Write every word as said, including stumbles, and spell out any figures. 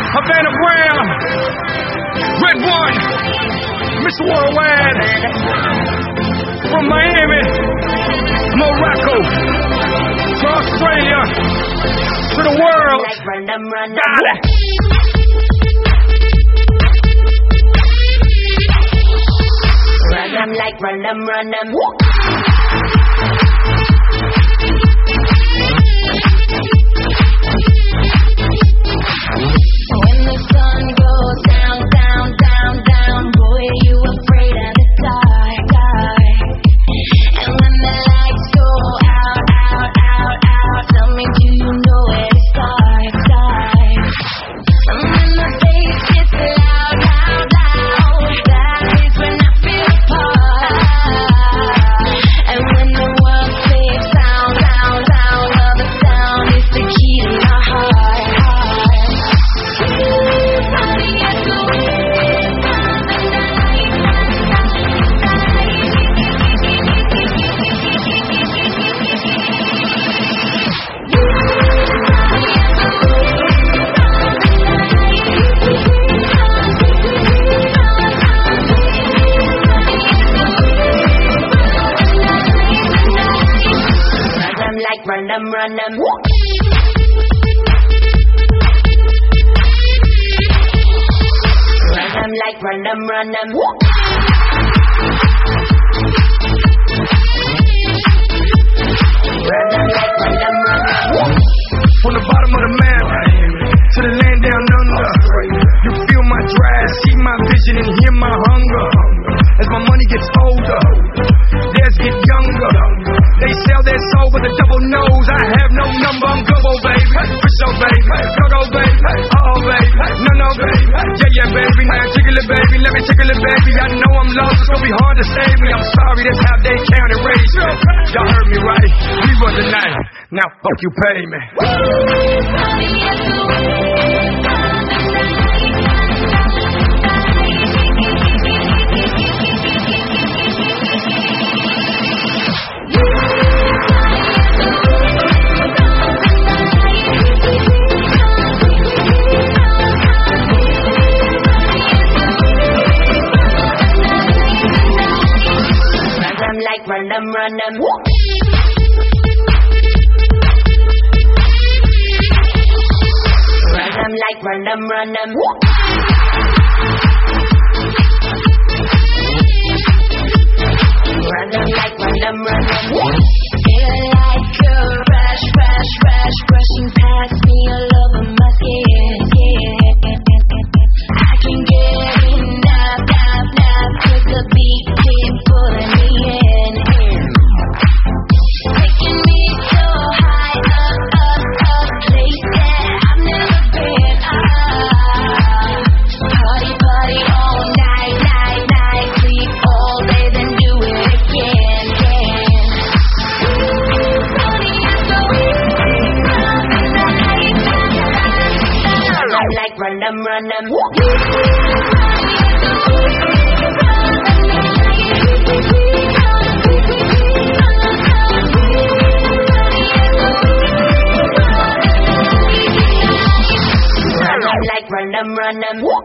Havana Brown, Red One, Mister Worldwide, from Miami, Morocco, to Australia, to the world. Got it. Run them like run them, run them. When the sun goes down, down, down, down, boy, you afraid of the dark, dark. And when the lights go out, out, out, out, tell me, do you know where to start, start? And when the bass gets loud, loud, loud, that is when I feel apart. And when the world fades down, down, down, well, the sound is the key to my heart, heart. Run them, run them. Run them like run them, run them. Run them like run them, run them. From the bottom of the map to the land down under, you feel my drive, see my vision, and hear my hunger. As my money gets older, theirs get younger. They sell their soul with a double nose. I have no number, I'm Gumbo, baby. For sure, baby. Go-go, baby. Uh-oh, baby. No-no, baby. Yeah, yeah, baby. Now jiggle it, baby. Let me tickle it, baby. I know I'm lost, it's gonna be hard to save me. I'm sorry, that's how they count and raise me. Y'all heard me right. We run the night. Now fuck you, pay me. Like run them, run them. Run them like run them, run them. Run them like run them, run them. Feel like a rush, rush, rush, brushing past me all over my skin, skin. I can get enough, enough, enough, 'cause the beat keep pulling me in, in. Taking me so high up, up, up, place that I've never been. Ah, party, party all night, night, night, sleep all day, then do it again, again. Party is so run like run them, run them. Run them, run them.